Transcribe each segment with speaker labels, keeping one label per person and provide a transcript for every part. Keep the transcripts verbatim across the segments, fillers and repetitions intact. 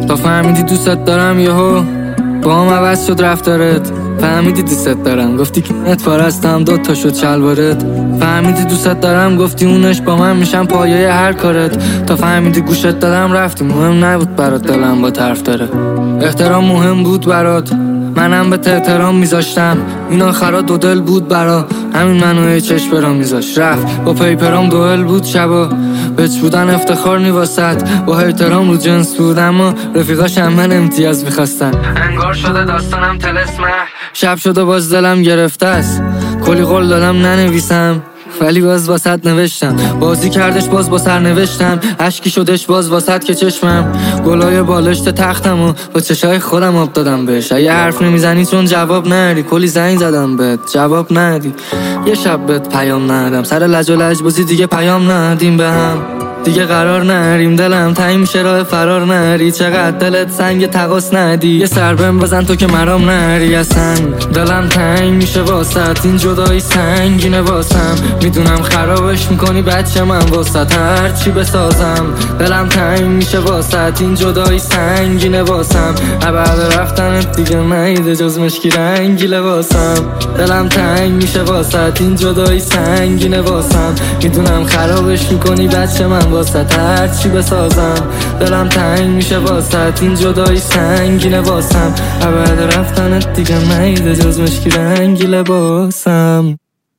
Speaker 1: تا فهمیدی دوست دارم یهو با هم عوض شد رفتارت. فهمیدی دوست دارم گفتی که نت پارستم دو تا شد شلوارت. فهمیدی دوست دارم گفتی اونش با من میشم پایه هر کارت. تا فهمیدی گوشت دادم رفتی مهم نبود برات دلم با طرف داره. احترام مهم بود برات منم به احترام میذاشتم. این آخرا دو دل بود برا همین منو یه چشم برام میذاشت. رفت با پیپرام دوئل بود شبا بچ بودن افتخار نیواسد. با احترام رو جنس بود اما رفیقاش هم من امتیاز میخواستن. انگار شده داستانم طلسمه شب شده باز دلم گرفته است. کلی قول دادم ننویسم ولی باز واسط نوشتم. بازی کردش باز با سر نوشتم. عشقی شدش باز واسط که چشمم گلای بالشت تختم و با چشای خودم آب دادم بهش. اگه حرف نمیزنی چون جواب ندی کلی زنگ زدم بهت جواب ندی. یه شب بهت پیام ندادم سر لج و لج بازی دیگه پیام ندیم به هم. دیگه قرار نریم دلم تنگ میشه راه فرار نری. چقدر دلت سنگ تقاس ندی یه سر بهم بزن تو که مرام نری اصلا. دلم تنگ میشه واسط این جدایی سنگینه واسم. میدونم خرابش میکنی بچه من واسط هر چی بسازم. دلم تنگ میشه واسط این جدایی سنگینه واسم. بعد رفتنت دیگه نیده جز مشکی رنگی لباسم. دلم تنگ میشه واسط این جدایی سنگینه واسم. میدونم خرابش میکنی بچه من واسط هر چی بسازم. دلم تنگ میشه واسط این جدایی سنگینه واسم. بعد رفتنت دیگه نیده جز مشکی رنگی لباسم.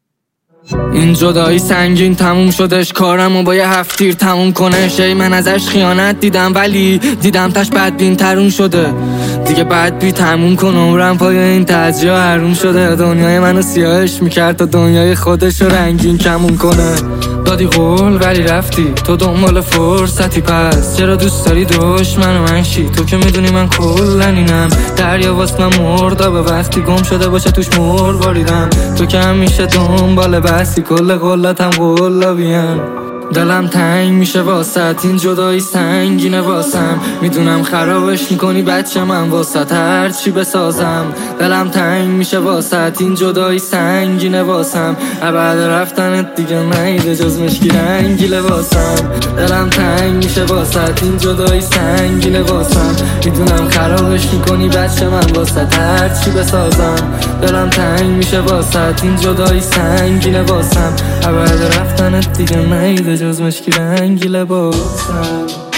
Speaker 1: این جدایی سنگین تموم شدش کارم و با یه هفتیر تموم کنش. ای من ازش خیانت دیدم ولی دیدم تش بدبین ترون شده. دیگه بدبی تموم کن عمرم پای این تجربه حروم شده. دنیای منو سیاهش میکرد تا دنیای خودش رو رنگین کمون کنه. دادی قول ولی رفتی تو دنبال فرصتی پس چرا دوست داری دشمن من شی؟ تو که میدونی من کلن اینم دریا واسه من مردا به وقتی گم شده باشه توش مر باریدم. تو که همیشه دنبال بحثی کل قلتم قلابیم. دلم تنگ میشه واسط این جدایی سنگینه واسم. میدونم خرابش میکنی بچه من واسط هر چی بسازم. دلم تنگ میشه واسط این جدایی سنگینه واسم. بعد رفتنت دیگه نیده جز مشکی رنگی لباسم. دلم تنگ میشه واسط این جدایی سنگینه واسم. میدونم خرابش میکنی بچه من واسط هر چی بسازم. دلم تنگ میشه واسط این جدایی سنگینه واسم. بعد رفتنت دیگه نیده جز مشکی رنگی لباسم.